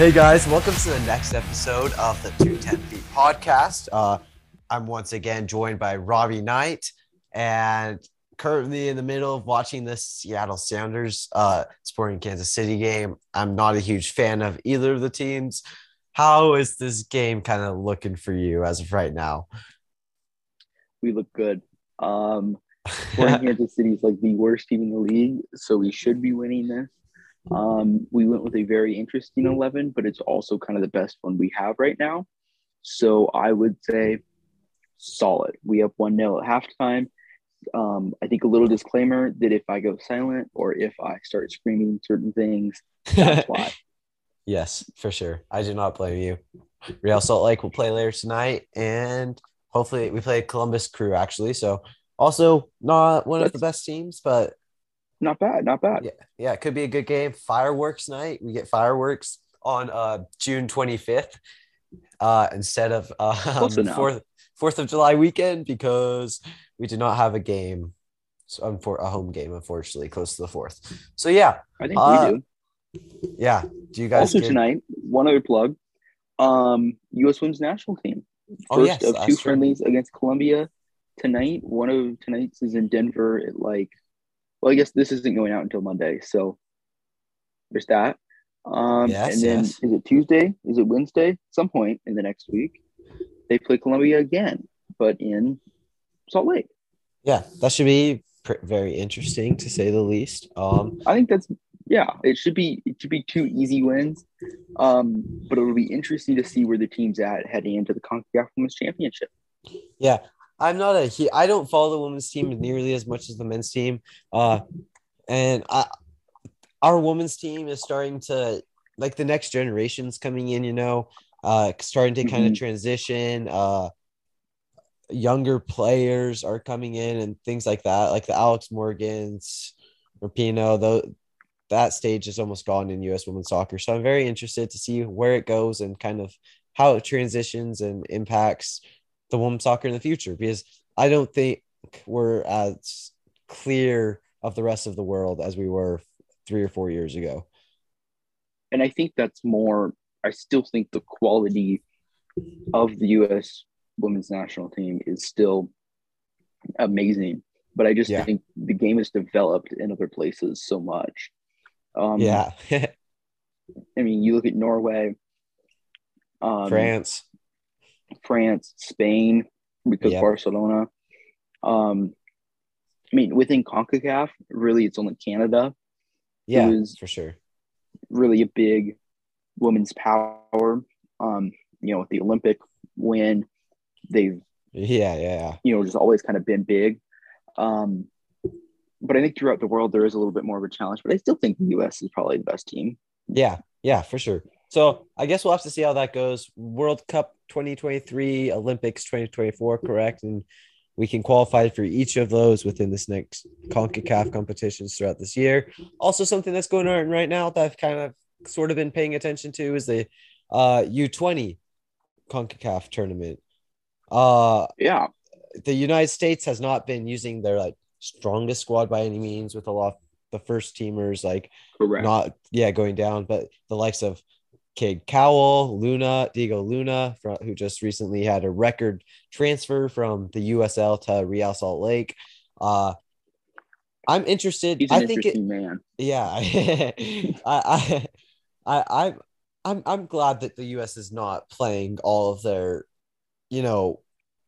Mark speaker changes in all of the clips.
Speaker 1: Hey guys, welcome to the next episode of the 210 Feet podcast. I'm once again joined by Robbie Knight and currently in the middle of watching the Seattle Sounders Sporting Kansas City game. I'm not a huge fan of either of the teams. How is this game kind of looking for you as of right now?
Speaker 2: We look good. Sporting Kansas City is like the worst team in the league, so we should be winning this. We went with a very interesting 11, but it's also kind of the best one we have right now. So I would say solid. We have 1-0 at halftime. I think a little disclaimer that if I go silent or if I start screaming certain things, that's why.
Speaker 1: Yes, for sure. I do not blame you. Real Salt Lake will play later tonight, and hopefully we play Columbus Crew actually. So also not one of the
Speaker 2: That's
Speaker 1: best teams, but
Speaker 2: not bad. Not bad.
Speaker 1: yeah, it could be a good game. Fireworks night. We get fireworks on June 25th instead of
Speaker 2: Close
Speaker 1: the
Speaker 2: enough.
Speaker 1: Fourth of July weekend because we did not have a game, a home game, unfortunately, close to the 4th. So yeah,
Speaker 2: I think we do.
Speaker 1: yeah. Do you guys
Speaker 2: Also
Speaker 1: get?
Speaker 2: tonight, one other plug. U.S. Women's National Team.
Speaker 1: Oh
Speaker 2: First
Speaker 1: yes,
Speaker 2: of two
Speaker 1: that's true.
Speaker 2: friendlies against Colombia tonight. One of tonight's is in Denver at well, I guess this isn't going out until Monday, so there's that. And
Speaker 1: Yes,
Speaker 2: then
Speaker 1: yes.
Speaker 2: is it Tuesday? Is it Wednesday? Some point in the next week, they play Colombia again, but in Salt Lake.
Speaker 1: Yeah, that should be very interesting to say the least.
Speaker 2: I think that's it should be two easy wins. But it'll be interesting to see where the team's at heading into the CONCACAF Women's Championship.
Speaker 1: Yeah, I don't follow the women's team nearly as much as the men's team. And our women's team is starting to like the next generation's coming in, starting to kind of
Speaker 2: Mm-hmm.
Speaker 1: transition. Younger players are coming in and things like that, like the Alex Morgans, Rapino, though that stage is almost gone in US women's soccer. So I'm very interested to see where it goes and kind of how it transitions and impacts the women's soccer in the future, because I don't think we're as clear of the rest of the world as we were 3 or 4 years ago.
Speaker 2: And I think that's more. I still think the quality of the U.S. women's national team is still amazing, but I just
Speaker 1: Yeah.
Speaker 2: think the game has developed in other places so much. Um,
Speaker 1: Yeah.
Speaker 2: I mean, you look at Norway, um,
Speaker 1: France.
Speaker 2: France, Spain, because
Speaker 1: Yep.
Speaker 2: Barcelona. Um, I mean, within CONCACAF, really, it's only Canada who
Speaker 1: Yeah,
Speaker 2: is
Speaker 1: for sure.
Speaker 2: really a big women's power. Um, with the Olympic win, they've
Speaker 1: Yeah, yeah.
Speaker 2: just always kind of been big. Um, but I think throughout the world there is a little bit more of a challenge. But I still think the U.S. is probably the best team.
Speaker 1: Yeah, yeah, for sure. So I guess we'll have to see how that goes. World Cup 2023, Olympics 2024, correct? And we can qualify for each of those within this next CONCACAF competitions throughout this year. Also, something that's going on right now that I've kind of sort of been paying attention to is the U20 CONCACAF tournament. Uh,
Speaker 2: Yeah,
Speaker 1: the United States has not been using their like strongest squad by any means, with a lot of the first teamers like
Speaker 2: correct.
Speaker 1: not going down, but the likes of Cade Cowell, Diego Luna, who just recently had a record transfer from the USL to Real Salt Lake. Uh, I'm interested.
Speaker 2: He's
Speaker 1: I
Speaker 2: an
Speaker 1: think it.
Speaker 2: interesting man.
Speaker 1: Yeah, I, I'm glad that the U.S. is not playing all of their, you know,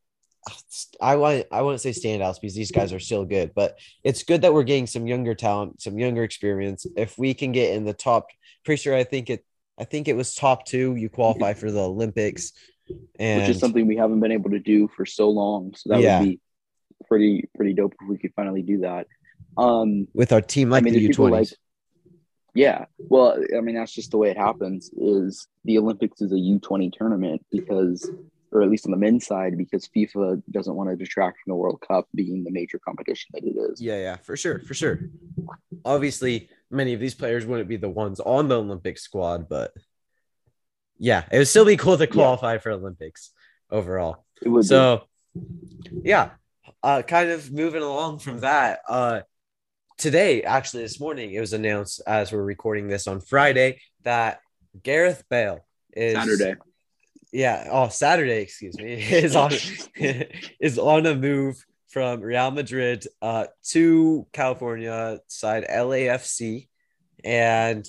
Speaker 1: I wouldn't say standouts because these guys are still good, but it's good that we're getting some younger talent, some younger experience. If we can get in the top, pretty sure I think it was top two. You qualify for the Olympics,
Speaker 2: Which is
Speaker 1: and
Speaker 2: something we haven't been able to do for so long. So that would
Speaker 1: yeah,
Speaker 2: be pretty dope if we could finally do that.
Speaker 1: with our team
Speaker 2: I
Speaker 1: like
Speaker 2: mean,
Speaker 1: the
Speaker 2: there's people like,
Speaker 1: U20s.
Speaker 2: yeah. Well, I mean, that's just the way it happens. Is the Olympics is a U20 tournament because, or at least on the men's side, because FIFA doesn't want to detract from the World Cup being the major competition that it is.
Speaker 1: Yeah, yeah, for sure, for sure. Obviously, many of these players wouldn't be the ones on the Olympic squad, but yeah, it would still be cool to
Speaker 2: Yeah,
Speaker 1: qualify for Olympics overall.
Speaker 2: it would be.
Speaker 1: So yeah, kind of moving along from that. Today, actually, this morning, it was announced as we're recording this on Friday that Gareth Bale is
Speaker 2: Saturday.
Speaker 1: Saturday, excuse me, is on is on a move from Real Madrid to California side LAFC, and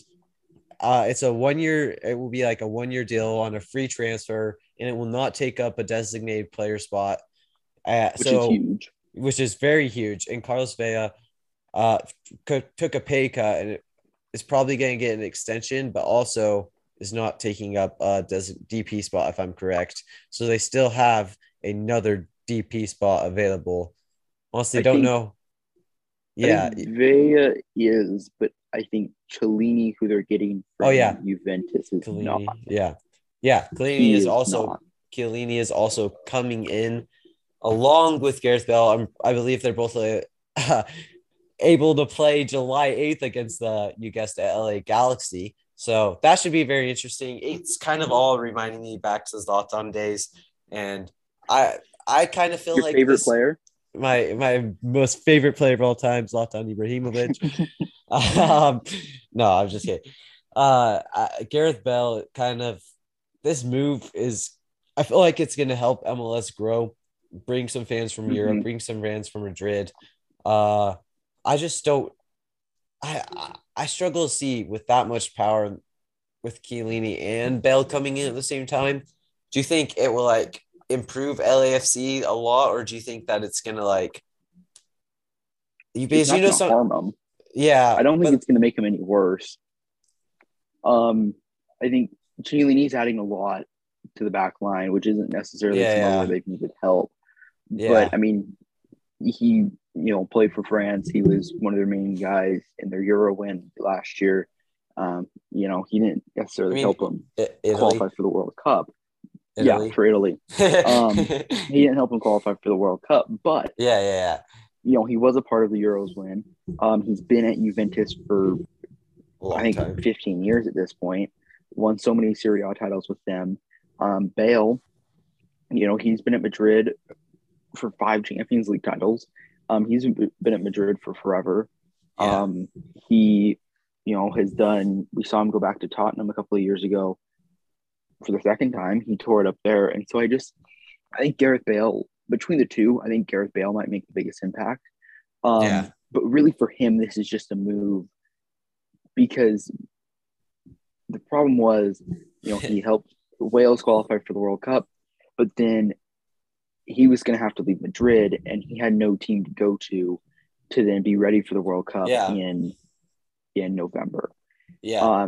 Speaker 1: it will be like a 1 year deal on a free transfer, and it will not take up a designated player spot.
Speaker 2: Which is huge.
Speaker 1: Which is very huge. And Carlos Vela uh, took a pay cut and is probably going to get an extension, but also is not taking up a DP spot, if I'm correct. So they still have another DP spot available. Honestly, don't know. Yeah.
Speaker 2: I think Vea is, but I think Cellini, who they're getting from Juventus, is
Speaker 1: Chiellini,
Speaker 2: not.
Speaker 1: Yeah. Chiellini is also coming in along with Gareth Bale. I believe they're both able to play July 8th against you guessed it, LA Galaxy. So that should be very interesting. It's kind of all reminding me back to the Zlatan days. And I kind of feel
Speaker 2: your
Speaker 1: like
Speaker 2: favorite player?
Speaker 1: My most favorite player of all time, Zlatan Ibrahimovic. No, I'm just kidding. Gareth Bale this move is, I feel like it's going to help MLS grow, bring some fans from Europe, bring some fans from Madrid. I just don't. I struggle to see with that much power with Chiellini and Bale coming in at the same time. Do you think it will like improve LAFC a lot, or do you think that it's gonna like?
Speaker 2: Because harm them.
Speaker 1: Yeah,
Speaker 2: I don't think it's gonna make them any worse. I think Chiellini's adding a lot to the back line, which isn't necessarily somewhere where they've needed help. Yeah. But I mean, he played for France. He was one of their main guys in their Euro win last year. He didn't necessarily help them qualify for the World Cup. Italy. Yeah, for Italy. He didn't help him qualify for the World Cup, but he was a part of the Euros win. He's been at Juventus for I think 15 years at this point. Won so many Serie A titles with them. Bale, he's been at Madrid for 5 Champions League titles. He's been at Madrid for forever. Yeah. He, has done. We saw him go back to Tottenham a couple of years ago for the second time. He tore it up there, and so I think Gareth Bale, between the two, I think Gareth Bale might make the biggest impact. But really, for him, this is just a move because the problem was, he helped Wales qualify for the World Cup, but then he was going to have to leave Madrid, and he had no team to go to then be ready for the World Cup in November. Yeah.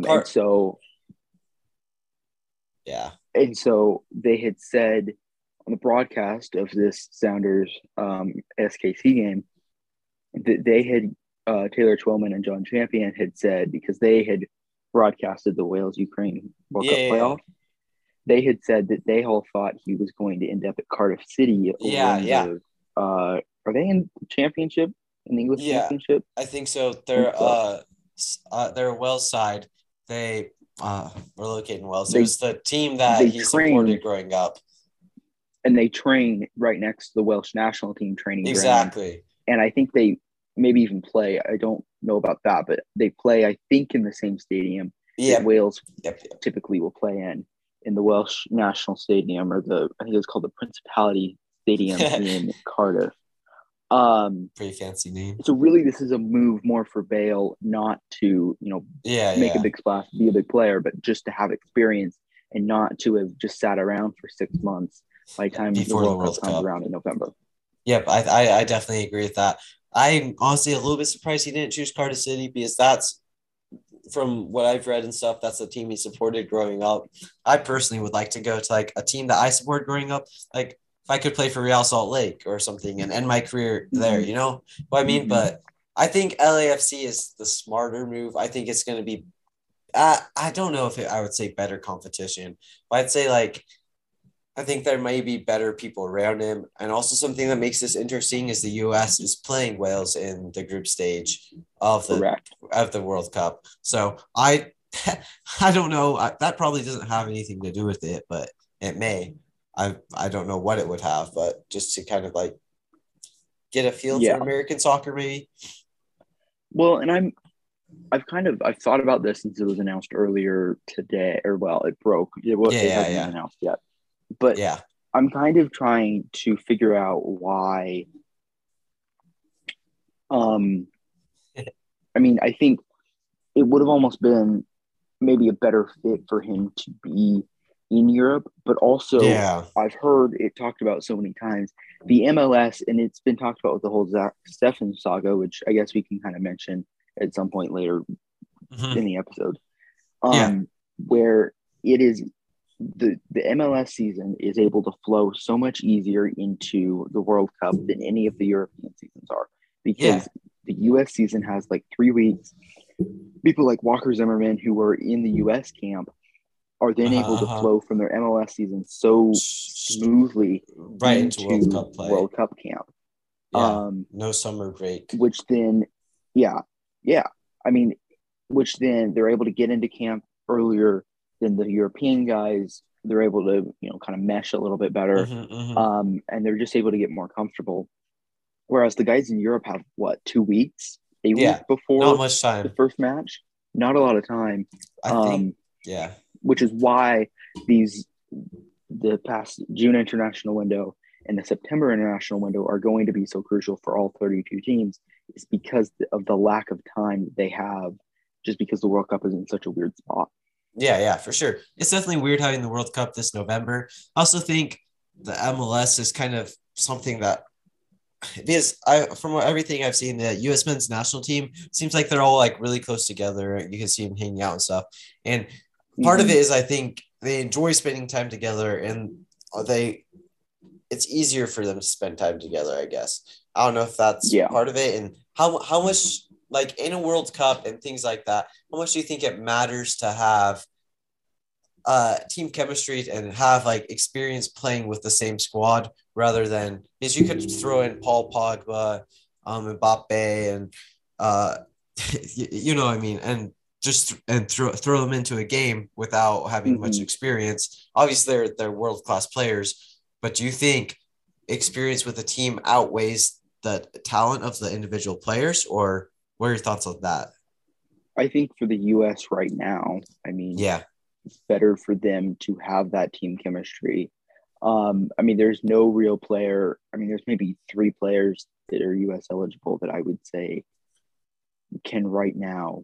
Speaker 2: And so they had said on the broadcast of this Sounders SKC game that they had Taylor Twellman and John Champion had said, because they had broadcasted the Wales-Ukraine World Cup playoff, they had said that they all thought he was going to end up at Cardiff City. Are they in the championship, in the English championship?
Speaker 1: I think so. They're Wales side. They were located in Wales. It was the team that he supported growing up.
Speaker 2: And they train right next to the Welsh national team training
Speaker 1: exactly.
Speaker 2: ground. And I think they maybe even play. I don't know about that, but they play, I think, in the same stadium that Wales typically will play in the Welsh National Stadium, or I think it's called the Principality Stadium in Cardiff.
Speaker 1: Pretty fancy name.
Speaker 2: So really, this is a move more for Bale, not to make a big splash, be a big player, but just to have experience and not to have just sat around for 6 months by the time the World Cup comes around in November.
Speaker 1: Yep, I definitely agree with that. I'm honestly a little bit surprised he didn't choose Cardiff City, because that's, from what I've read and stuff, that's the team he supported growing up. I personally would like to go to like a team that I supported growing up. Like if I could play for Real Salt Lake or something and end my career there, you know what I mean? Mm-hmm. But I think LAFC is the smarter move. I think it's going to be, I don't know if I would say better competition, but I'd say like, I think there may be better people around him. And also something that makes this interesting is the U.S. is playing Wales in the group stage of the World Cup. So I don't know. That probably doesn't have anything to do with it, but it may. I don't know what it would have, but just to kind of like get a feel for American soccer, maybe.
Speaker 2: Well, and I've thought about this since it was announced earlier today, or well, it broke.
Speaker 1: Yeah,
Speaker 2: It
Speaker 1: yeah,
Speaker 2: hasn't been
Speaker 1: yeah,
Speaker 2: announced yet, but
Speaker 1: yeah.
Speaker 2: I'm kind of trying to figure out why. Um, I mean, I think it would have almost been maybe a better fit for him to be in Europe, but also
Speaker 1: Yeah.
Speaker 2: I've heard it talked about so many times the MLS, and it's been talked about with the whole Zach Steffen saga, which I guess we can kind of mention at some point later
Speaker 1: Hmm.
Speaker 2: in the episode,
Speaker 1: Yeah.
Speaker 2: where it is the MLS season is able to flow so much easier into the World Cup than any of the European seasons are
Speaker 1: Yeah.
Speaker 2: because the US season has like 3 weeks. People like Walker Zimmerman, who were in the US camp, are then
Speaker 1: Uh-huh,
Speaker 2: able to
Speaker 1: uh-huh.
Speaker 2: flow from their MLS season so smoothly
Speaker 1: Right into World
Speaker 2: into
Speaker 1: Cup play.
Speaker 2: World Cup camp.
Speaker 1: Yeah.
Speaker 2: Um,
Speaker 1: No summer break.
Speaker 2: which then, yeah, yeah. I mean, which then they're able to get into camp earlier than the European guys. They're able to, kind of mesh a little bit better.
Speaker 1: Hmm, hmm.
Speaker 2: And they're just able to get more comfortable. Whereas the guys in Europe have what, 2 weeks, a week
Speaker 1: Yeah. Not
Speaker 2: before
Speaker 1: much
Speaker 2: the
Speaker 1: time.
Speaker 2: first match? Not a lot of time.
Speaker 1: I think.
Speaker 2: Um,
Speaker 1: Yeah.
Speaker 2: which is why these the past June international window and the September international window are going to be so crucial for all 32 teams is because of the lack of time they have just because the World Cup is in such a weird spot.
Speaker 1: Yeah, yeah, for sure. It's definitely weird having the World Cup this November. I also think the MLS is kind of something that because everything I've seen, the U.S. men's national team seems like they're all like really close together. You can see them hanging out and stuff. And part of
Speaker 2: Mm-hmm.
Speaker 1: it is I think they enjoy spending time together, and they it's easier for them to spend time together. I guess I don't know if that's
Speaker 2: Yeah,
Speaker 1: part of it, and how much like in a World Cup and things like that. How much do you think it matters to have team chemistry and have like experience playing with the same squad rather than because you could throw in Paul Pogba, Mbappe, and uh, you know what I mean, and just and throw them into a game without having much
Speaker 2: mm-hmm.
Speaker 1: experience. Obviously, they're world class players, but do you think experience with the team outweighs the talent of the individual players, or what are your thoughts on that?
Speaker 2: I think for the U.S. right now, I mean,
Speaker 1: Yeah,
Speaker 2: it's better for them to have that team chemistry. I mean, there's no real player. I mean, there's maybe 3 players that are U.S. eligible that I would say can right now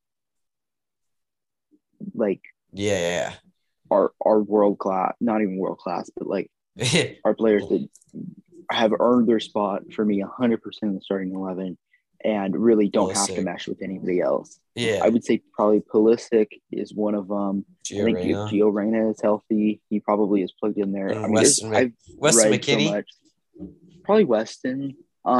Speaker 2: like
Speaker 1: yeah,
Speaker 2: are world class, not even world class, but like
Speaker 1: yeah.
Speaker 2: are players that have earned their spot for me 100% in the starting 11 and really don't have to
Speaker 1: Pulisic.
Speaker 2: mesh with anybody else. I
Speaker 1: Yeah,
Speaker 2: would say probably Pulisic is one of them. I
Speaker 1: Gio
Speaker 2: think if
Speaker 1: Reyna
Speaker 2: Gio Reyna is healthy, he probably is plugged in there. I
Speaker 1: and
Speaker 2: mean, I've
Speaker 1: Weston
Speaker 2: read so
Speaker 1: McKennie.
Speaker 2: much. Probably Weston.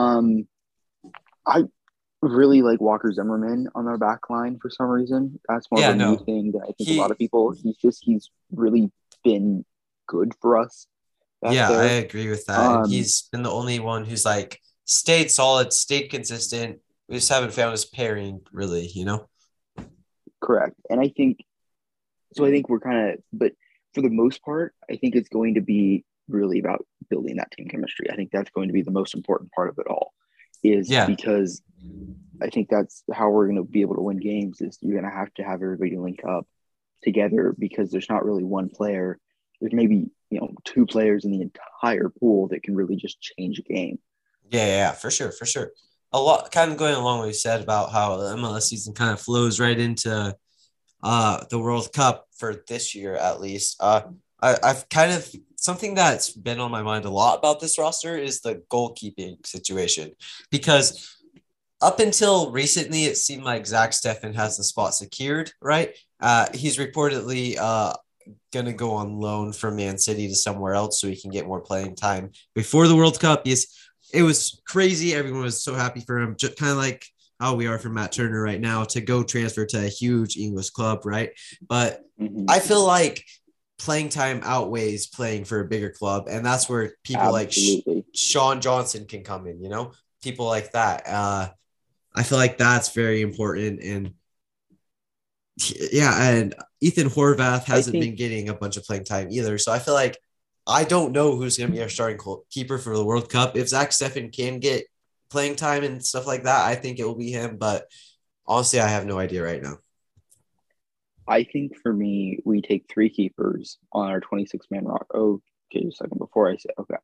Speaker 2: I really like Walker Zimmerman on our back line for some reason. That's more of
Speaker 1: Yeah,
Speaker 2: a me
Speaker 1: no,
Speaker 2: thing that I think a lot of
Speaker 1: he.
Speaker 2: people. He's really been good for us back
Speaker 1: Yeah, I
Speaker 2: there.
Speaker 1: agree with that, and
Speaker 2: Um,
Speaker 1: he's been the only one who's like stayed solid, stayed consistent. We just haven't found his pairing really, you know.
Speaker 2: correct. And I think so. I think we're kind of, but for the most part, I think it's going to be really about building that team chemistry. I think that's going to be the most important part of it all, is
Speaker 1: Yeah,
Speaker 2: because I think that's how we're going to be able to win games. Is you're going to have everybody link up together because there's not really one player. There's maybe 2 players in the entire pool that can really just change a game.
Speaker 1: yeah, for sure, for sure. A lot, kind of going along what you said about how the MLS season kind of flows right into the World Cup for this year at least. I've kind of something that's been on my mind a lot about this roster is the goalkeeping situation because up until recently it seemed like Zach Steffen has the spot secured, right? He's reportedly gonna go on loan from Man City to somewhere else so he can get more playing time before the World Cup. Yes, it was crazy. Everyone was so happy for him, just kind of like how we are for Matt Turner right now to go transfer to a huge English club, right? But
Speaker 2: Mm-hmm.
Speaker 1: I feel like playing time outweighs playing for a bigger club, and that's where people like
Speaker 2: Absolutely.
Speaker 1: Sean Johnson can come in. You know, people like that. I feel like that's very important, and yeah, and Ethan Horvath
Speaker 2: I
Speaker 1: hasn't
Speaker 2: think
Speaker 1: been getting a bunch of playing time either. So I feel like I don't know who's going to be our starting keeper for the World Cup. If Zach Steffen can get playing time and stuff like that, I think it will be him. But Honestly, I have no idea right now.
Speaker 2: I think for me, we take three keepers on our 26-man roster. Oh, okay, a second before I say okay.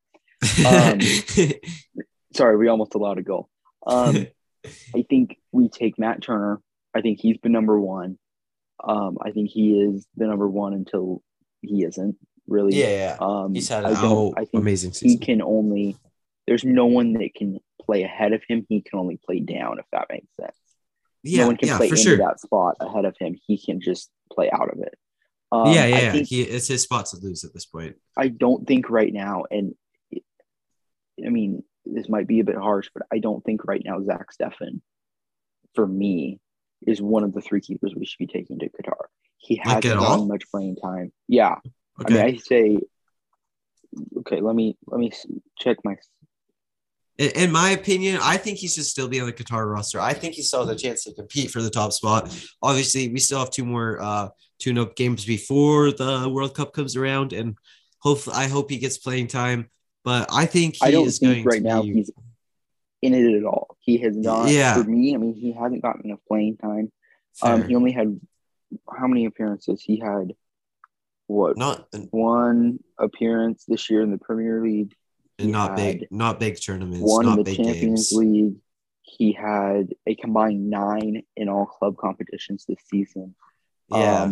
Speaker 2: Sorry, we almost allowed a goal. I think we take Matt Turner. I think he's been number one. I think he is the number one until he isn't really.
Speaker 1: Yeah. He's had
Speaker 2: I think
Speaker 1: amazing
Speaker 2: he
Speaker 1: season.
Speaker 2: can only. There's no one that can play ahead of him. He can only play down, if that makes sense. No one can play
Speaker 1: For
Speaker 2: into
Speaker 1: sure.
Speaker 2: that spot ahead of him. He can just play out of it. I
Speaker 1: Yeah.
Speaker 2: think
Speaker 1: It's his spot to lose at this point.
Speaker 2: I don't think right now, and I mean this might be a bit harsh, but I don't think right now Zach Steffen, for me, is one of the three keepers we should be taking to Qatar. He
Speaker 1: Like at
Speaker 2: hasn't gotten
Speaker 1: all?
Speaker 2: much playing time. Yeah, I mean,
Speaker 1: Okay.
Speaker 2: I say, okay. Let me check my.
Speaker 1: In my opinion, I think he should still be on the Qatar roster. I think he still has a chance to compete for the top spot. Obviously, we still have two more tune-up games before the World Cup comes around, and hopefully, I hope he gets playing time. But I think
Speaker 2: I
Speaker 1: he
Speaker 2: don't
Speaker 1: is
Speaker 2: think
Speaker 1: going to
Speaker 2: right now
Speaker 1: be,
Speaker 2: he's in it at all. He has not. For
Speaker 1: yeah,
Speaker 2: me, I mean, he hasn't gotten enough playing time. He
Speaker 1: fair.
Speaker 2: only had how many appearances? He had what,
Speaker 1: Not
Speaker 2: one appearance this year in the Premier League. He had
Speaker 1: not big tournaments,
Speaker 2: one in
Speaker 1: not
Speaker 2: the
Speaker 1: big
Speaker 2: Champions
Speaker 1: games.
Speaker 2: League. He had a combined 9 in all club competitions this season.
Speaker 1: Yeah,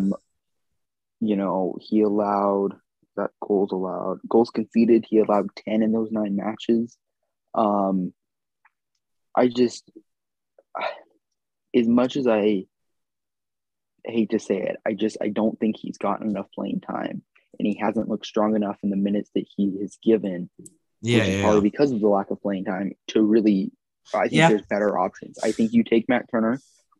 Speaker 2: He allowed that goals conceded. He allowed 10 in those 9 matches. Um, I just, as much as I hate to say it, I don't think he's gotten enough playing time, and he hasn't looked strong enough in the minutes that he has given, which is
Speaker 1: yeah.
Speaker 2: probably because of the lack of playing time to really. I think
Speaker 1: Yeah,
Speaker 2: there's better options. I think you take Matt Turner.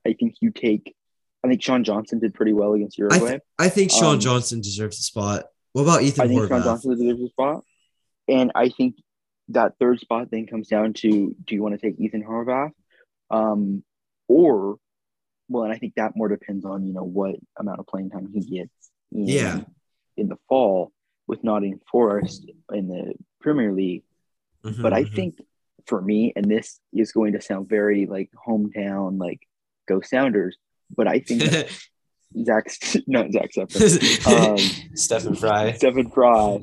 Speaker 2: I think Sean Johnson did pretty well against Uruguay.
Speaker 1: I think Sean
Speaker 2: Um,
Speaker 1: Johnson deserves a spot. What about Ethan
Speaker 2: I think Sean
Speaker 1: Horvath?
Speaker 2: Johnson deserves a spot. And I think that third spot then comes down to, do you want to take Ethan Horvath? Um, or, well, and I think that more depends on, what amount of playing time he gets
Speaker 1: Yeah.
Speaker 2: in the fall with Nottingham Forest in the Premier League. But I
Speaker 1: Mm-hmm.
Speaker 2: think for me, and this is going to sound very like hometown, like go Sounders, but I think Zach, not Zach Steffen,
Speaker 1: Stephen Fry.
Speaker 2: Stephen Fry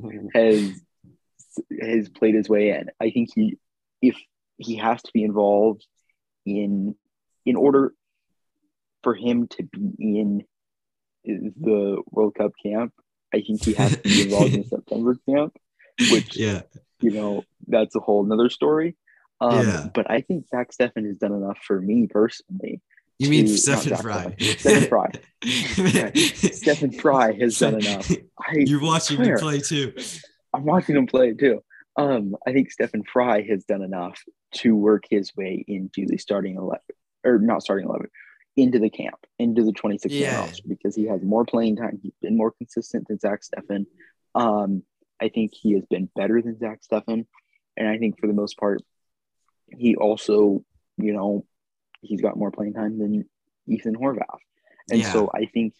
Speaker 2: has played his way in. I think if he has to be involved in order for him to be in the World Cup camp, I think he has to be involved in the September camp, which
Speaker 1: Yeah.
Speaker 2: That's a whole nother story.
Speaker 1: Yeah.
Speaker 2: But I think Zach Steffen has done enough for me personally.
Speaker 1: You mean
Speaker 2: Not
Speaker 1: Stephen
Speaker 2: Zach
Speaker 1: Fry?
Speaker 2: Steffen Fry. Stephen Fry has done enough.
Speaker 1: You're watching me play too.
Speaker 2: I'm watching him play too. I think Stephen Fry has done enough to work his way into the starting 11, or not starting 11, into the camp, into the 26-man roster, because he has more playing time. He's been more consistent than Zach Steffen. I think he has been better than Zach Steffen. And I think for the most part, he also, he's got more playing time than Ethan Horvath. And so I think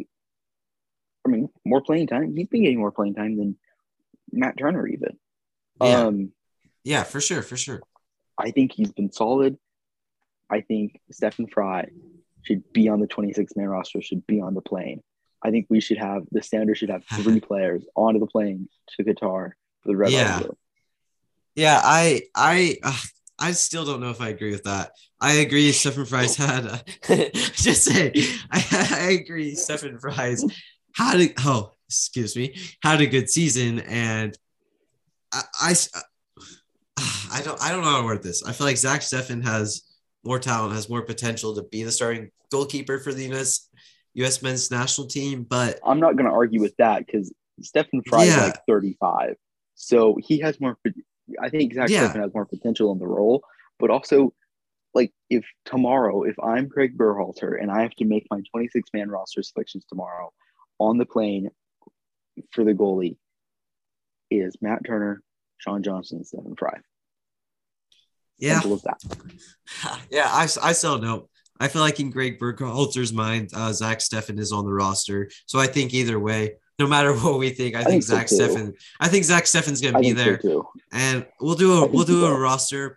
Speaker 2: more playing time. He's been getting more playing time than Matt Turner even.
Speaker 1: Yeah, for sure.
Speaker 2: I think he's been solid. I think Stephen Fry should be on the 26-man roster, should be on the plane. I think the Sounders should have 3 players onto the plane to Qatar for the Red White Blue.
Speaker 1: Yeah, I still don't know if I agree with that. I agree Stephen Fry's had just say I agree Stephen Fry's had a good season, and I don't know how to word this. I feel like Zach Steffen has more talent, has more potential to be the starting goalkeeper for the U.S. men's national team, but
Speaker 2: I'm not going to argue with that because Stephen Fry is like 35, so he has more. I think Zach Steffen has more potential in the role, but also, like, if I'm Craig Berhalter and I have to make my 26-man roster selections tomorrow, on the plane for the goalie is Matt Turner, Sean Johnson, and Stephen Fry. Simple as that.
Speaker 1: Yeah, I still know. I feel like in Greg Berhalter's mind, Zach Steffen is on the roster. So I think either way, no matter what we think, I think Zach Steffen's going to be there.
Speaker 2: So
Speaker 1: And we'll do a roster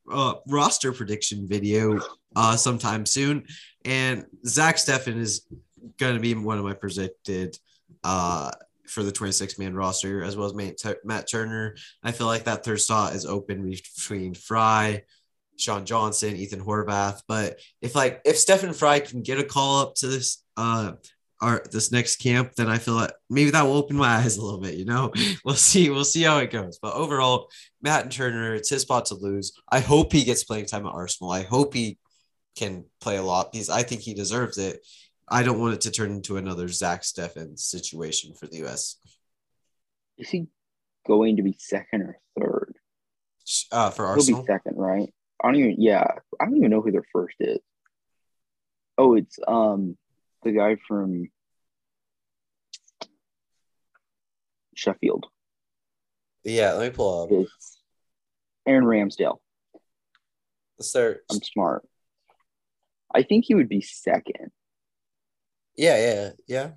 Speaker 1: roster prediction video sometime soon. And Zach Steffen is going to be one of my predicted for the 26-man roster, as well as Matt Turner. I feel like that third slot is open between Fry, Sean Johnson, Ethan Horvath. But if Stephen Fry can get a call up to this this next camp, then I feel like maybe that will open my eyes a little bit. We'll see how it goes. But overall, Matt Turner, it's his spot to lose. I hope he gets playing time at Arsenal. I hope he can play a lot because I think he deserves it. I don't want it to turn into another Zach Steffen situation for the U.S.
Speaker 2: Is he going to be second or third?
Speaker 1: For Arsenal?
Speaker 2: He'll be second, right? I don't even know who their first is. Oh, it's the guy from Sheffield.
Speaker 1: Yeah, let me pull up.
Speaker 2: It's Aaron Ramsdale.
Speaker 1: Let's start.
Speaker 2: I'm smart. I think he would be second.
Speaker 1: Yeah.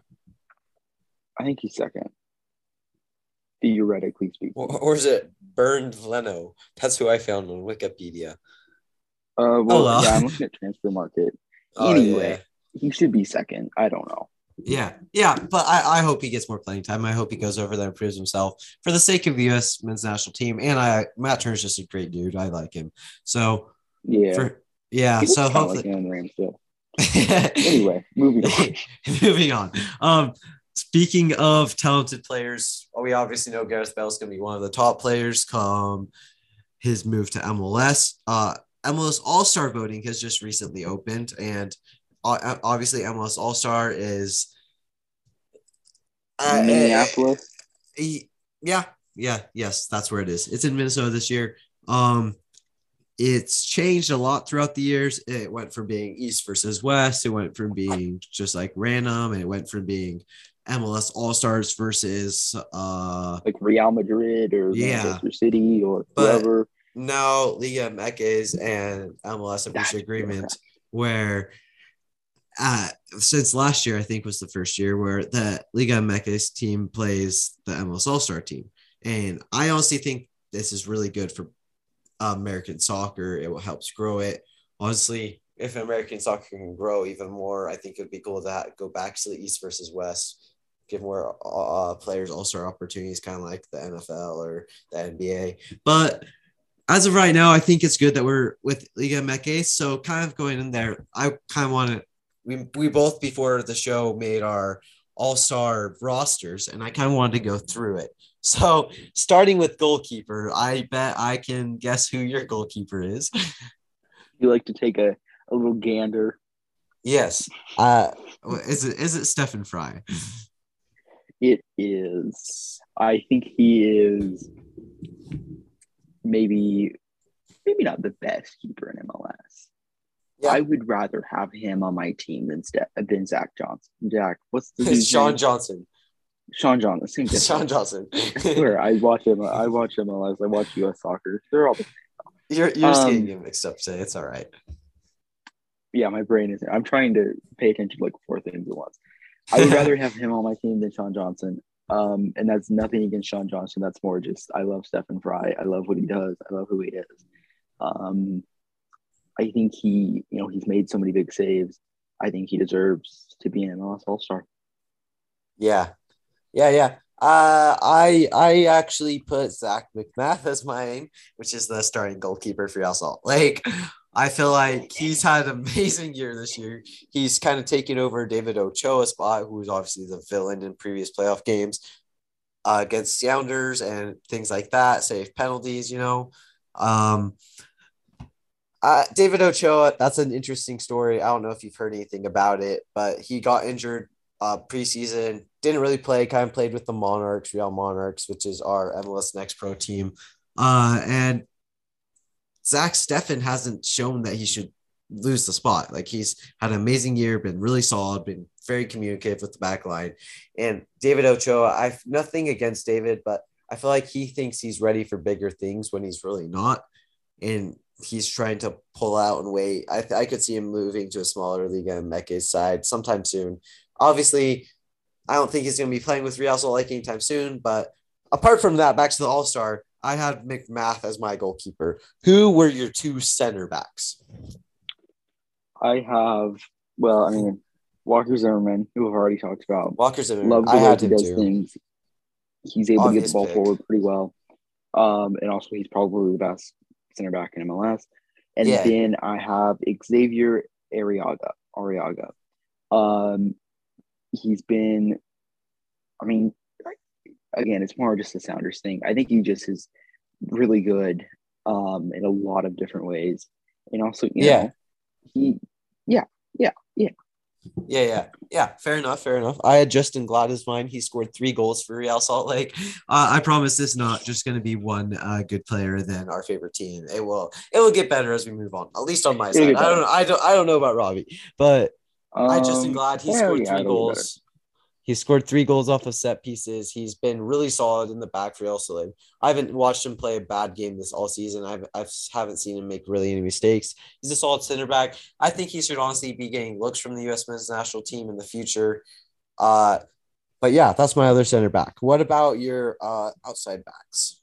Speaker 2: I think he's second. Theoretically speaking.
Speaker 1: Or is it Bernd Leno? That's who I found on Wikipedia.
Speaker 2: I'm looking at transfer market. Anyway, he should be second. I don't know.
Speaker 1: Yeah, but I hope he gets more playing time. I hope he goes over there and proves himself for the sake of the U.S. men's national team. And Matt Turner's just a great dude. I like him. So so hopefully.
Speaker 2: Anyway,
Speaker 1: moving on. Speaking of talented players, we obviously know Gareth Bale is going to be one of the top players come his move to MLS. MLS All-Star voting has just recently opened, and obviously MLS All-Star is
Speaker 2: Minneapolis.
Speaker 1: Yes, that's where it is. It's in Minnesota this year. It's changed a lot throughout the years. It went from being East versus West. It went from being just like random, and it went from being MLS All-Stars versus
Speaker 2: like Real Madrid or Manchester City or whoever.
Speaker 1: No, Liga MX and MLS have reached agreement where since last year, I think was the first year where the Liga MX team plays the MLS All-Star team. And I honestly think this is really good for American soccer. It will help grow it. Honestly, if American soccer can grow even more, I think it would be cool to go back to the East versus West, give more players all-star opportunities, kind of like the NFL or the NBA. But as of right now, I think it's good that we're with Liga MX. So kind of going in there, I kind of want to, we both before the show made our all-star rosters, and I kind of wanted to go through it. So starting with goalkeeper, I bet I can guess who your goalkeeper is.
Speaker 2: You like to take a little gander?
Speaker 1: Yes. Is it Stephen Fry?
Speaker 2: It is. I think he is maybe not the best keeper in MLS. Yeah. I would rather have him on my team than Zach Johnson. Jack, what's the
Speaker 1: It's Sean
Speaker 2: name?
Speaker 1: Johnson.
Speaker 2: Sean Johnson. Same difference.
Speaker 1: Sean Johnson.
Speaker 2: Where I watch MLS. I watch U.S. soccer. They're all the
Speaker 1: same. You're just getting it mixed up today. It's all right.
Speaker 2: Yeah, my brain is. I'm trying to pay attention to like 4 things at once. I would rather have him on my team than Sean Johnson. And that's nothing against Sean Johnson. That's more just I love Stephen Fry. I love what he does. I love who he is. I think he's made so many big saves. I think he deserves to be an MLS All-Star.
Speaker 1: Yeah. I actually put Zach McMath as mine, which is the starting goalkeeper for Real Salt Lake. I feel like he's had an amazing year this year. He's kind of taken over David Ochoa's spot, who was obviously the villain in previous playoff games against Sounders and things like that, save penalties, David Ochoa, that's an interesting story. I don't know if you've heard anything about it, but he got injured preseason, didn't really play, kind of played with the Real Monarchs, which is our MLS Next Pro team. And Zach Steffen hasn't shown that he should lose the spot. Like, he's had an amazing year, been really solid, been very communicative with the back line. And David Ochoa, I've nothing against David, but I feel like he thinks he's ready for bigger things when he's really not. And he's trying to pull out and wait. I could see him moving to a smaller Liga MX side sometime soon. Obviously, I don't think he's going to be playing with Real Salt Lake anytime soon, but apart from that, back to the All-Star, I had McMath as my goalkeeper. Who were your two center backs?
Speaker 2: I have, well, I mean, Walker Zimmerman, who I've already talked about.
Speaker 1: Walker Zimmerman.
Speaker 2: Love
Speaker 1: I
Speaker 2: the way
Speaker 1: had
Speaker 2: he
Speaker 1: him
Speaker 2: does
Speaker 1: too.
Speaker 2: things. He's able to get the
Speaker 1: Obvious
Speaker 2: ball
Speaker 1: pick.
Speaker 2: forward pretty well. And also he's probably the best center back in MLS. And
Speaker 1: Yeah.
Speaker 2: then I have Xavier Arriaga. Um, he's been, I mean, again, it's more just a Sounders thing. I think he just is really good in a lot of different ways. And also,
Speaker 1: Yeah.
Speaker 2: he, yeah, yeah, yeah.
Speaker 1: Yeah. Fair enough. I had Justin Glad as mine. He scored 3 goals for Real Salt Lake. I promise this is not just going to be one good player than our favorite team. It will get better as we move on. At least on my
Speaker 2: It'll
Speaker 1: side.
Speaker 2: get better.
Speaker 1: I don't know about Robbie, but I Justin Glad. He
Speaker 2: Hell
Speaker 1: scored
Speaker 2: yeah,
Speaker 1: 3
Speaker 2: it'll get better.
Speaker 1: goals. He scored 3 goals off of set pieces. He's been really solid in the back for El Salem. I haven't watched him play a bad game this all season. I haven't seen him make really any mistakes. He's a solid center back. I think he should honestly be getting looks from the U.S. men's national team in the future. But yeah, that's my other center back. What about your outside backs?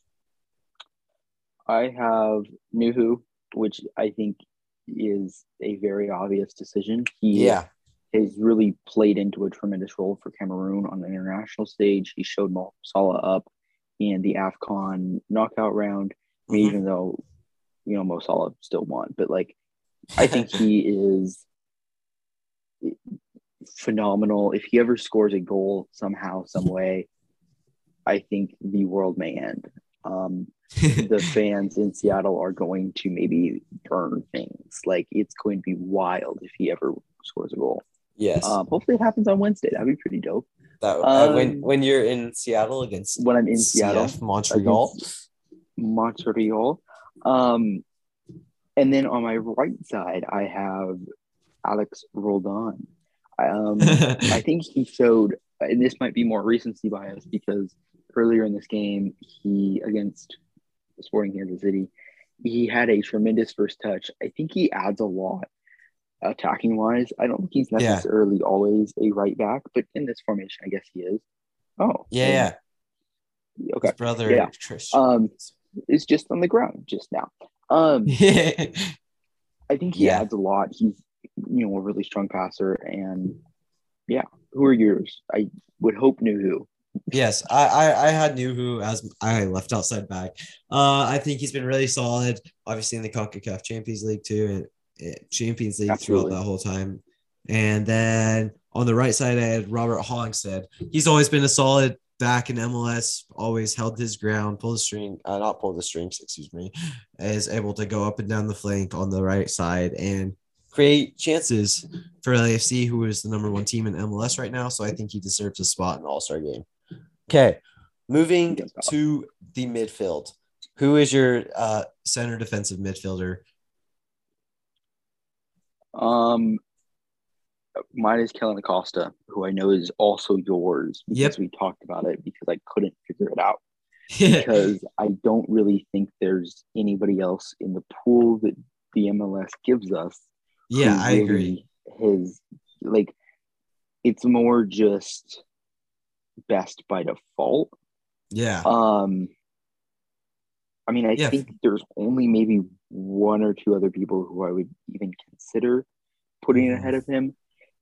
Speaker 2: I have Nuhu, which I think is a very obvious decision. He
Speaker 1: Yeah.
Speaker 2: has really played into a tremendous role for Cameroon on the international stage. He showed Mo Salah up in the AFCON knockout round, even though, Mo Salah still won. But, I think he is phenomenal. If he ever scores a goal somehow, some way, I think the world may end. The fans in Seattle are going to maybe burn things. It's going to be wild if he ever scores a goal.
Speaker 1: Yes.
Speaker 2: Hopefully it happens on Wednesday. That'd be pretty dope.
Speaker 1: When you're in Seattle against
Speaker 2: when I'm in
Speaker 1: CF
Speaker 2: Seattle, Montreal. And then on my right side, I have Alex Roldan. I think he showed, and this might be more recency bias because earlier in this game, he against Sporting Kansas City, he had a tremendous first touch. I think he adds a lot attacking wise. I don't think he's necessarily always a right back, but in this formation, I guess he is. Oh,
Speaker 1: yeah.
Speaker 2: Okay.
Speaker 1: His brother,
Speaker 2: yeah.
Speaker 1: Trish.
Speaker 2: Is just on the ground just now. I think he adds a lot. He's a really strong passer, and yeah. Who are yours? I would hope Nuhu.
Speaker 1: Yes, I had Nuhu as I left outside back. I think he's been really solid, obviously in the CONCACAF Champions League too, and Champions League throughout that whole time. And then on the right side, I had Robert Hollingshead. He's always been a solid back in MLS, always held his ground, is able to go up and down the flank on the right side and create chances for LAFC, who is the number 1 team in MLS right now. So I think he deserves a spot in the All-Star game. Okay, moving to the midfield. Who is your center defensive midfielder?
Speaker 2: Mine is Kellyn Acosta, who I know is also yours because we talked about it because I couldn't figure it out. Because I don't really think there's anybody else in the pool that the MLS gives us.
Speaker 1: Yeah, I agree.
Speaker 2: It's more just best by default.
Speaker 1: Yeah.
Speaker 2: I think there's only maybe 1 or 2 other people who I would even consider putting ahead of him.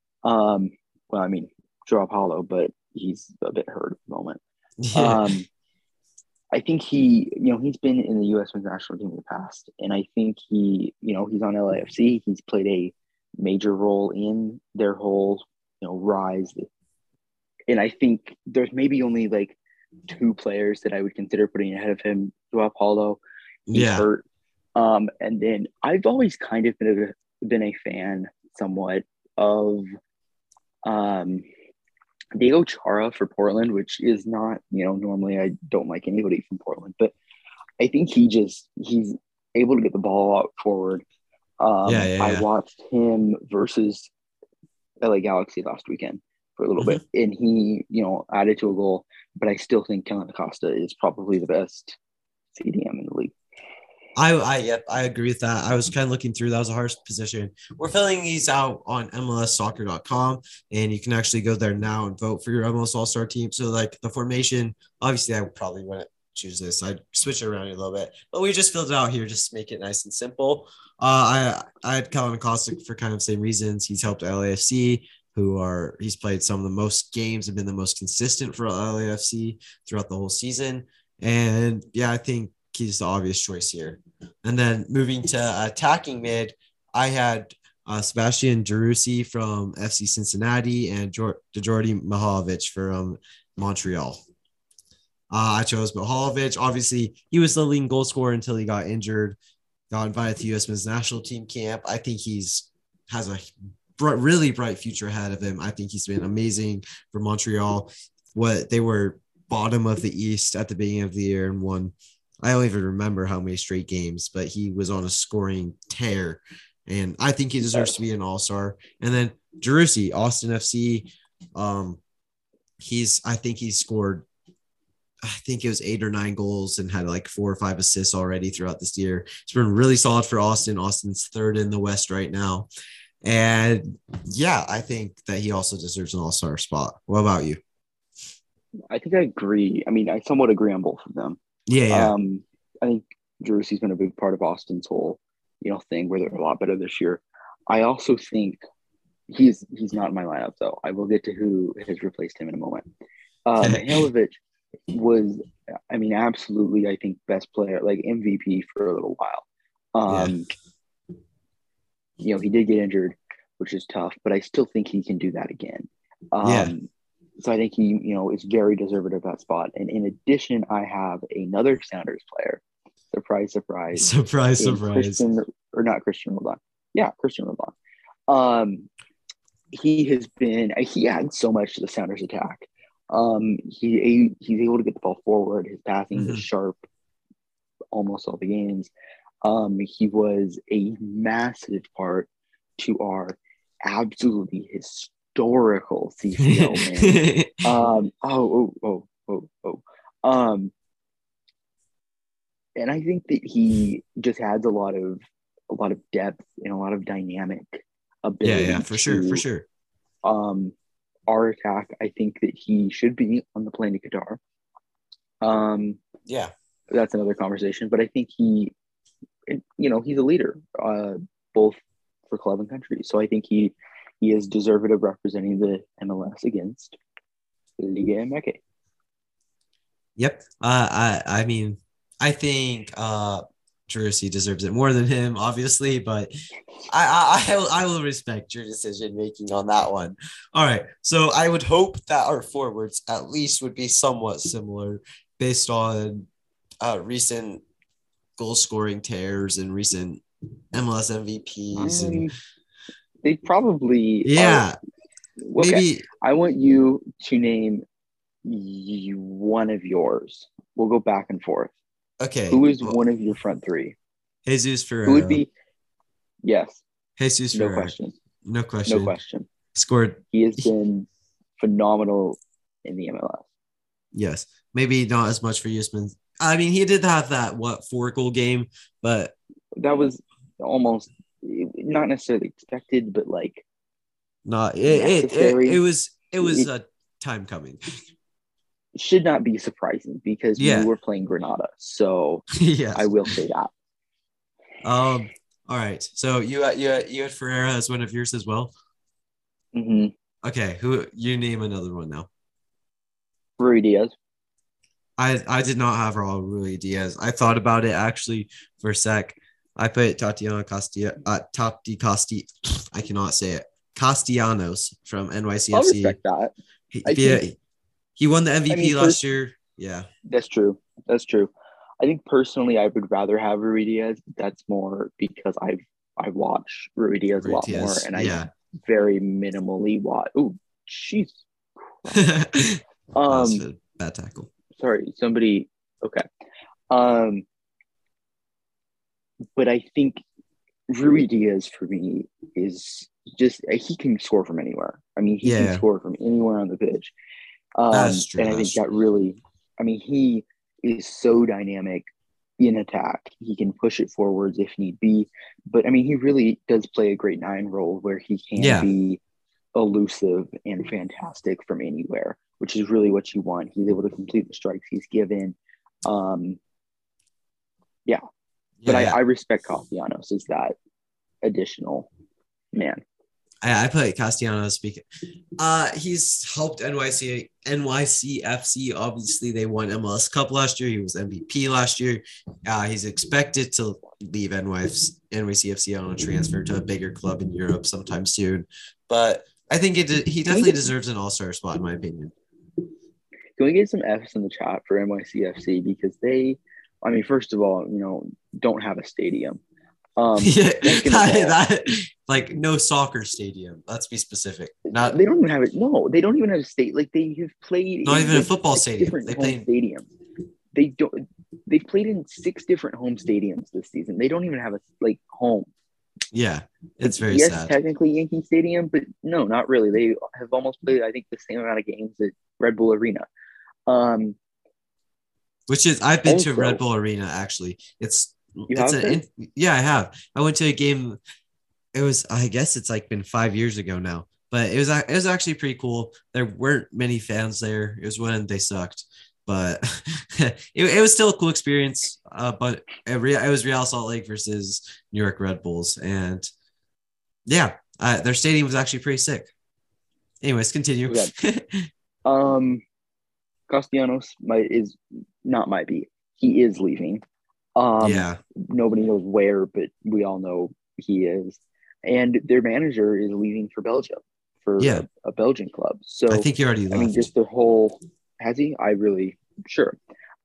Speaker 2: Joao Paulo, but he's a bit hurt at the moment.
Speaker 1: Yeah.
Speaker 2: I think he's been in the U.S. men's national team in the past, and I think he's on LAFC. He's played a major role in their whole, rise. And I think there's maybe only 2 players that I would consider putting ahead of him. Joao Paulo, he's hurt. And then I've always kind of been a fan somewhat of Diego Chara for Portland, which is not, normally I don't like anybody from Portland, but I think he's able to get the ball out forward. I watched him versus LA Galaxy last weekend for a little bit, and he, added to a goal, but I still think Kellyn Acosta is probably the best CDM in the league.
Speaker 1: I agree with that. I was kind of looking through. That was a harsh position. We're filling these out on MLSsoccer.com, and you can actually go there now and vote for your MLS All-Star team. So, the formation, obviously, I would probably choose this. I'd switch it around a little bit, but we just filled it out here just to make it nice and simple. I had Calvin Acosta for kind of the same reasons. He's helped LAFC, he's played some of the most games and been the most consistent for LAFC throughout the whole season. And yeah, I think he's the obvious choice here. And then moving to attacking mid, I had Sebastian Driussi from FC Cincinnati and Djordje Mihailovic from Montreal. I chose Mihailovic. Obviously, he was the leading goal scorer until he got injured, got invited to U.S. men's national team camp. I think has a really bright future ahead of him. I think he's been amazing for Montreal. They were bottom of the East at the beginning of the year and won. I don't even remember how many straight games, but he was on a scoring tear. And I think he deserves to be an all-star. And then Driussi, Austin FC. I think he scored, I think it was 8 or 9 goals and had like 4 or 5 assists already throughout this year. It's been really solid for Austin. Austin's third in the West right now. And yeah, I think that he also deserves an all-star spot. What about you?
Speaker 2: I think I agree. I mean, I somewhat agree on both of them.
Speaker 1: Yeah.
Speaker 2: I think Driussi's been a big part of Austin's whole, thing where they're a lot better this year. I also think he's not in my lineup, though. I will get to who has replaced him in a moment. Mihailovic was, absolutely, I think, best player, like MVP for a little while. He did get injured, which is tough, but I still think he can do that again. So I think he, is very deserving of that spot. And in addition, I have another Sounders player. Surprise, surprise.
Speaker 1: Surprise.
Speaker 2: Christian Roldan. Yeah, Christian Roldan. He adds so much to the Sounders attack. He's able to get the ball forward. His passing is sharp almost all the games. He was a massive part to our absolutely historical CCL win. And I think that he just adds a lot of depth and a lot of dynamic ability.
Speaker 1: Yeah, for sure.
Speaker 2: Our attack, I think that he should be on the plane to Qatar. That's another conversation, but I think he's a leader, both for club and country. So I think he is deserving of representing the MLS against Liga MX.
Speaker 1: Yep. I think Driussi deserves it more than him, obviously, but I will respect your decision making on that one. All right. So I would hope that our forwards at least would be somewhat similar based on recent goal scoring tears and recent MLS MVPs. And
Speaker 2: they probably
Speaker 1: maybe
Speaker 2: I want you to name one of yours. We'll go back and forth.
Speaker 1: Okay.
Speaker 2: Who is one of your front three?
Speaker 1: Jesus Ferreira.
Speaker 2: Who would be? Yes.
Speaker 1: Jesus Ferreira. No question. Scored.
Speaker 2: He has been phenomenal in the MLS.
Speaker 1: Yes. Maybe not as much for Usman. He did have that 4-goal game, but
Speaker 2: that was almost not necessarily expected, but like
Speaker 1: not it was a time coming.
Speaker 2: Should not be surprising because we were playing Granada. So yes. I will say that.
Speaker 1: All right. So you had Ferreira as one of yours as well?
Speaker 2: Mm-hmm.
Speaker 1: Okay. Who you name another one now?
Speaker 2: Ruidíaz.
Speaker 1: I did not have Raul Ruidíaz. I thought about it actually for a sec. I put Tati I cannot say it. Castellanos from NYCFC.
Speaker 2: I'll respect that.
Speaker 1: He won the MVP last year. Yeah.
Speaker 2: That's true. I think personally I would rather have Ruidíaz. That's more because I watch Ruidíaz a lot more and I very minimally watch. Oh, jeez.
Speaker 1: That's a bad tackle.
Speaker 2: Sorry, somebody. Okay. But I think Ruidíaz for me is just he can score from anywhere. He can score from anywhere on the pitch.
Speaker 1: That's true.
Speaker 2: And I think that really, he is so dynamic in attack. He can push it forwards if need be. But he really does play a great 9 role where he can be elusive and fantastic from anywhere, which is really what you want. He's able to complete the strikes he's given. Um, yeah, but
Speaker 1: Yeah, yeah.
Speaker 2: I respect Castellanos as that additional man.
Speaker 1: I put Castellanos speaking. He's helped NYCFC. Obviously, they won MLS Cup last year. He was MVP last year. He's expected to leave NYCFC on a transfer to a bigger club in Europe sometime soon. But I think he
Speaker 2: Can we
Speaker 1: definitely
Speaker 2: get
Speaker 1: deserves an all-star spot, in my opinion.
Speaker 2: can we get some F's in the chat for NYCFC because they, I mean, first of all, don't have a stadium.
Speaker 1: Yeah,
Speaker 2: Second of all,
Speaker 1: like no soccer stadium. Let's be specific. Not
Speaker 2: they don't even have it. No, they don't even have a state. Like they have played
Speaker 1: not
Speaker 2: in
Speaker 1: even a
Speaker 2: like
Speaker 1: football
Speaker 2: six
Speaker 1: stadium.
Speaker 2: different
Speaker 1: They
Speaker 2: home
Speaker 1: play.
Speaker 2: stadiums. They don't. They've played in 6 different home stadiums this season. They don't even have a home.
Speaker 1: Yeah,
Speaker 2: Like
Speaker 1: it's very
Speaker 2: yes,
Speaker 1: sad.
Speaker 2: technically Yankee Stadium, but no, not really. They have almost played, I think, the same amount of games at Red Bull Arena. Um,
Speaker 1: Which is I've been to Red
Speaker 2: Also,
Speaker 1: Bull Arena actually.
Speaker 2: you
Speaker 1: It's
Speaker 2: have
Speaker 1: an
Speaker 2: been?
Speaker 1: yeah, I have. I went to a game. It was I guess it's like been 5 years ago now, but it was actually pretty cool. There weren't many fans there. It was when they sucked, but it was still a cool experience. But it was Real Salt Lake versus New York Red Bulls, and yeah, their stadium was actually pretty sick. Anyways, continue.
Speaker 2: Okay. Um, Castellanos is not might be. He is leaving.
Speaker 1: Yeah,
Speaker 2: Nobody knows where, but we all know he is. And their manager is leaving for Belgium for
Speaker 1: yeah.
Speaker 2: a Belgian club.
Speaker 1: I
Speaker 2: So,
Speaker 1: think he already
Speaker 2: I mean,
Speaker 1: left.
Speaker 2: just their whole has he? I really sure.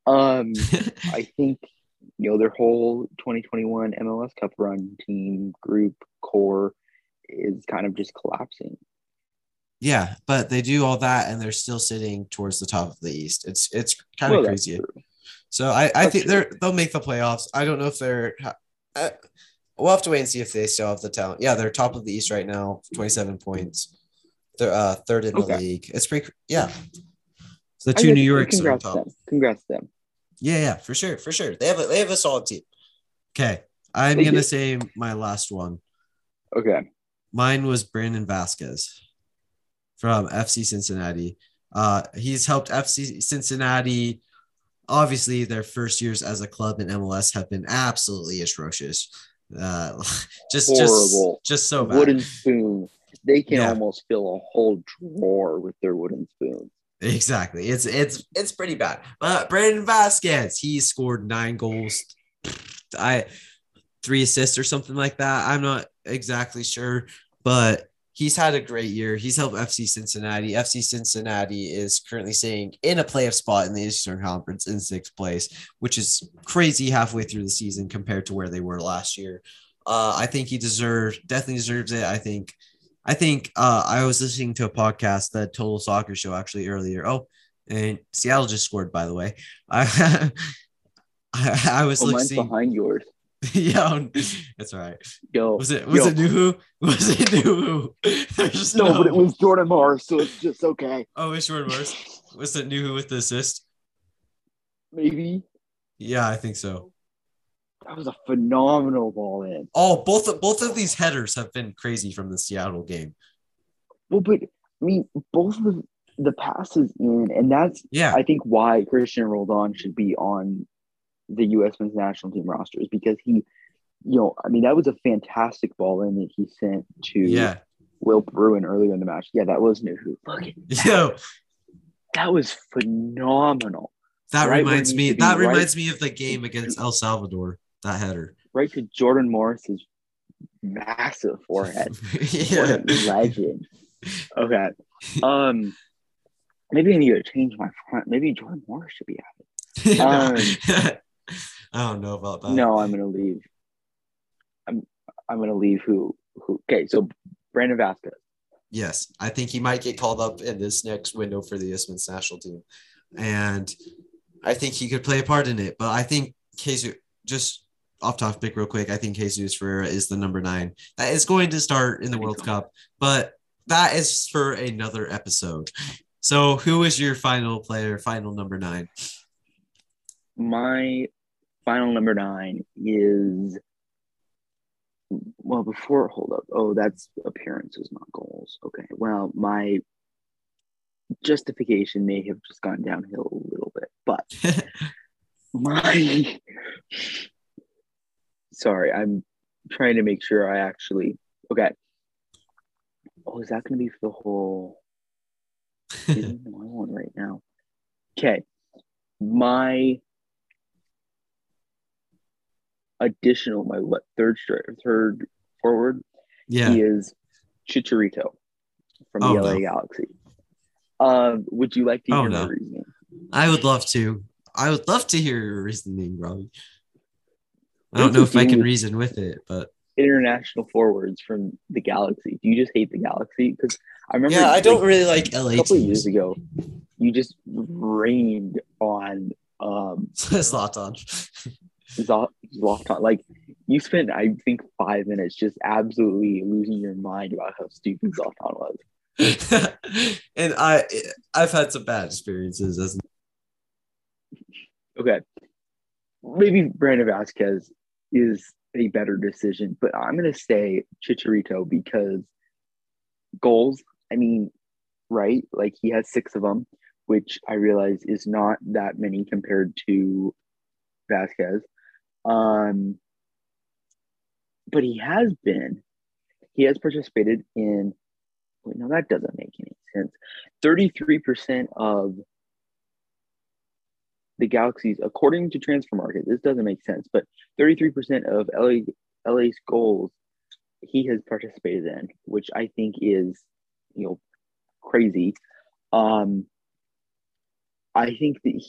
Speaker 2: I think their whole 2021 MLS Cup run team group core is kind of just collapsing.
Speaker 1: Yeah, but they do all that and they're still sitting towards the top of the East. It's kind of
Speaker 2: Well, that's
Speaker 1: crazy.
Speaker 2: true.
Speaker 1: So I
Speaker 2: That's
Speaker 1: think
Speaker 2: true.
Speaker 1: they'll make the playoffs. I don't know if uh, we'll have to wait and see if they still have the talent. Yeah, they're top of the East right now, 27 points. They're third in the
Speaker 2: Okay.
Speaker 1: league. It's pretty yeah. So the
Speaker 2: I
Speaker 1: two
Speaker 2: guess
Speaker 1: New Yorks are on
Speaker 2: congrats to
Speaker 1: top.
Speaker 2: them. Congrats to them.
Speaker 1: Yeah, yeah, for sure, for sure. They have a solid team. Okay, I'm
Speaker 2: They
Speaker 1: gonna
Speaker 2: do.
Speaker 1: say my last one.
Speaker 2: Okay.
Speaker 1: Mine was Brandon Vasquez from FC Cincinnati. He's helped FC Cincinnati. Obviously, their first years as a club in MLS have been absolutely atrocious. Uh, just, just,
Speaker 2: Horrible.
Speaker 1: just so bad.
Speaker 2: Wooden spoon. They can
Speaker 1: Yeah,
Speaker 2: almost fill a whole drawer with their wooden spoons.
Speaker 1: exactly. It's pretty bad. But Brandon Vasquez, he scored 9 goals. I 3 assists or something like that. I'm not exactly sure, but he's had a great year. He's helped FC Cincinnati. FC Cincinnati is currently sitting in a playoff spot in the Eastern Conference in 6th place, which is crazy halfway through the season compared to where they were last year. I think he definitely deserves it. I think I was listening to a podcast, the Total Soccer Show, actually earlier. Oh, and Seattle just scored, by the way. I I was
Speaker 2: Oh, mine's
Speaker 1: listening.
Speaker 2: behind yours.
Speaker 1: Yeah, that's all right.
Speaker 2: Yo,
Speaker 1: Was it Nuhu? Was it Nuhu? There's
Speaker 2: no, but it
Speaker 1: no.
Speaker 2: was Jordan Morris, so it's just okay.
Speaker 1: Oh, it's Jordan Morris. Was it Nuhu with the assist?
Speaker 2: Maybe
Speaker 1: Yeah, I think so.
Speaker 2: that was a phenomenal ball in.
Speaker 1: Oh, both of these headers have been crazy from the Seattle game.
Speaker 2: Well, but I mean, both of the passes in, and that's
Speaker 1: Yeah,
Speaker 2: I think why Christian Roldan should be on the U.S. men's national team roster is because he, I mean, that was a fantastic ball in that he sent to
Speaker 1: yeah.
Speaker 2: Will Bruin earlier in the match. Yeah, that was Nuhu. Look at
Speaker 1: Yo,
Speaker 2: that was phenomenal.
Speaker 1: that
Speaker 2: Right where it
Speaker 1: reminds
Speaker 2: needs
Speaker 1: me.
Speaker 2: to be,
Speaker 1: That
Speaker 2: right,
Speaker 1: reminds me of the game against El Salvador. That header.
Speaker 2: right to Jordan Morris's massive forehead.
Speaker 1: Yeah.
Speaker 2: What a legend. Okay. Maybe I need to change my front. Maybe Jordan Morris should be out.
Speaker 1: I don't know about that.
Speaker 2: No, I'm gonna leave. I'm gonna leave who okay, so Brandon Vasquez.
Speaker 1: Yes, I think he might get called up in this next window for the U.S. men's national team, and I think he could play a part in it. But I think Jesus, just off topic real quick, I think Jesus Ferreira is the number 9 that is going to start in the World Cup, but that is for another episode. So, who is your final player, final number 9?
Speaker 2: My final number 9 is hold up. Oh, that's appearances, not goals. Okay. Well, my justification may have just gone downhill a little bit, but My sorry, I'm trying to make sure I actually okay. Oh, is that going to be for the whole season? No, I want right now. Okay, my additional, my what third forward
Speaker 1: Yeah.
Speaker 2: is Chicharito from the
Speaker 1: Oh
Speaker 2: LA
Speaker 1: no.
Speaker 2: Galaxy. Would you like to
Speaker 1: Oh
Speaker 2: hear my
Speaker 1: no.
Speaker 2: reasoning?
Speaker 1: I would love to. I would love to hear your reasoning, Robbie. I
Speaker 2: What
Speaker 1: don't
Speaker 2: is
Speaker 1: know
Speaker 2: with
Speaker 1: if I
Speaker 2: you
Speaker 1: can
Speaker 2: with
Speaker 1: reason with it, but
Speaker 2: international forwards from the Galaxy? Do you just hate the Galaxy? Because I remember
Speaker 1: yeah, I
Speaker 2: like
Speaker 1: don't really like
Speaker 2: a
Speaker 1: LA
Speaker 2: couple of years
Speaker 1: teams.
Speaker 2: ago, you just rained on
Speaker 1: Zlatan.
Speaker 2: Zlatan. Like you spent, I think, 5 minutes just absolutely losing your mind about how stupid Zlatan was.
Speaker 1: And I've had some bad experiences as
Speaker 2: Okay, maybe Brandon Vasquez is a better decision, but I'm gonna say Chicharito because goals. I mean, right? Like he has six of them, which I realize is not that many compared to Vasquez. Um, but he has participated in. Wait, no, that doesn't make any sense. 33% of the Galaxy's, according to Transfer Market, this doesn't make sense, but 33% of LA's goals he has participated in, which I think is, you know, crazy. Um, I think that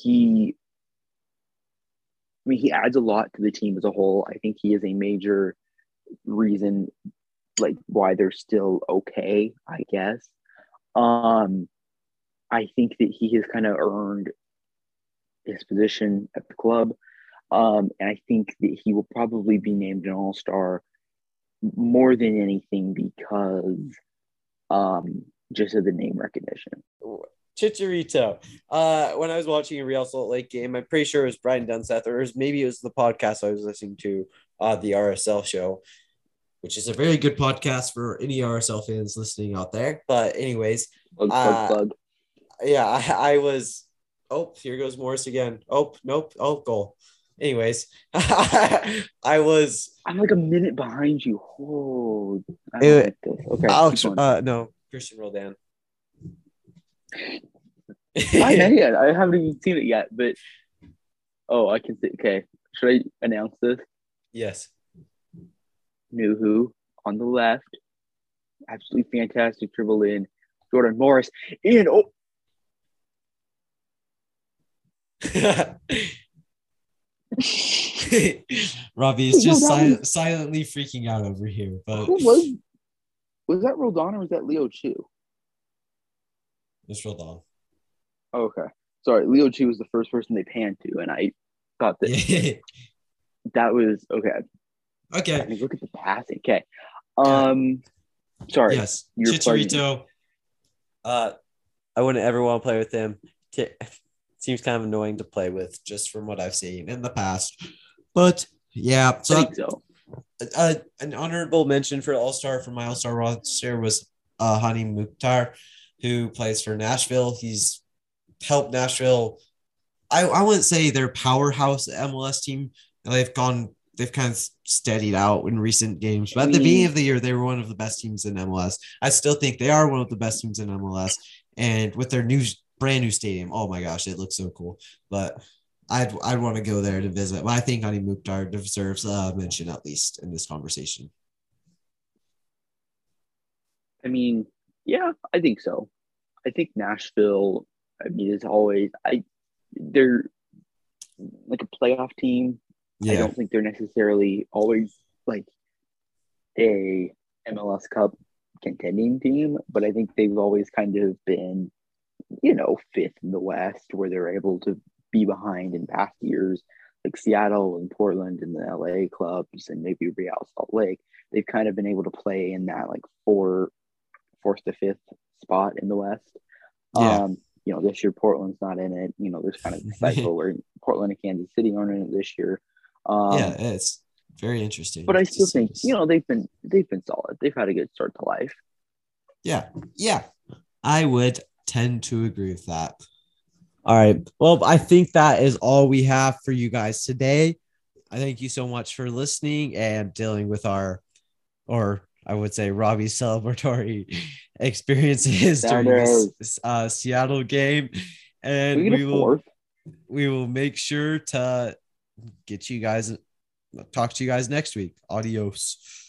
Speaker 2: he adds a lot to the team as a whole. I think he is a major reason, like, why they're still okay, I guess. Um, I think that he has kind of earned his position at the club. And I think that he will probably be named an all star more than anything because just of the name recognition.
Speaker 1: Chicharito. When I was watching a Real Salt Lake game, I'm pretty sure it was Brian Dunseth, or maybe it was the podcast I was listening to, the RSL show, which is a very good podcast for any RSL fans listening out there. But anyways,
Speaker 2: Plug, plug,
Speaker 1: uh,
Speaker 2: plug.
Speaker 1: yeah, I was. Oh, here goes Morris again. Oh, nope. Oh, goal. Anyways, I was.
Speaker 2: I'm like a minute behind you. Oh, I don't
Speaker 1: It,
Speaker 2: like this. Okay, keep
Speaker 1: Alex,
Speaker 2: going.
Speaker 1: no, Christian Roldan.
Speaker 2: I haven't even seen it yet, but oh, I can see. Okay, should I announce this?
Speaker 1: Yes.
Speaker 2: Nuhu on the left, absolutely fantastic dribble in. Jordan Morris in. Oh,
Speaker 1: Robbie is
Speaker 2: no,
Speaker 1: just
Speaker 2: that was
Speaker 1: silently freaking out over here, but
Speaker 2: who was that Roldan or was that Leo Chu?
Speaker 1: it's Roldan.
Speaker 2: Oh, okay, sorry, Leo Chu was the first person they panned to, and I thought that
Speaker 1: Yeah.
Speaker 2: that was okay. I
Speaker 1: Okay.
Speaker 2: mean, look at the passing. Okay,
Speaker 1: Yeah.
Speaker 2: sorry,
Speaker 1: Yes.
Speaker 2: you're plugging.
Speaker 1: Chicharito. I wouldn't ever want to play with him. Seems kind of annoying to play with, just from what I've seen in the past. But yeah,
Speaker 2: I
Speaker 1: so
Speaker 2: think so.
Speaker 1: an honorable mention for All Star for my All Star roster was Hani Mukhtar, who plays for Nashville. He's helped Nashville. I wouldn't say they're powerhouse MLS team. They've kind of steadied out in recent games.
Speaker 2: I
Speaker 1: But at the beginning
Speaker 2: mean,
Speaker 1: of the year, they were one of the best teams in MLS. I still think they are one of the best teams in MLS. And with their brand new stadium, oh my gosh, it looks so cool. But I'd want to go there to visit. But I think Hani Mukhtar deserves a mention at least in this conversation.
Speaker 2: I mean, yeah, I think so. I think Nashville. I mean, is always they're like a playoff team. I
Speaker 1: Yeah.
Speaker 2: don't think they're necessarily always like a MLS Cup contending team, but I think they've always kind of been, fifth in the West where they're able to be behind in past years, like Seattle and Portland and the LA clubs and maybe Real Salt Lake. They've kind of been able to play in that like fourth to fifth spot in the West.
Speaker 1: Yeah.
Speaker 2: This year Portland's not in it. There's kind of a cycle where Portland and Kansas City aren't in it this year.
Speaker 1: Yeah, it's very interesting
Speaker 2: But I
Speaker 1: to
Speaker 2: still
Speaker 1: see
Speaker 2: think
Speaker 1: this.
Speaker 2: they've been solid. They've had a good start to life.
Speaker 1: Yeah. Yeah. I would tend to agree with that. All right. Well, I think that is all we have for you guys today. I thank you so much for listening and dealing with our, or I would say Robbie's celebratory experiences during
Speaker 2: Sounders.
Speaker 1: this Seattle game.
Speaker 2: We
Speaker 1: And
Speaker 2: get a fourth.
Speaker 1: we will make sure to get you guys talk to you guys next week. Adios.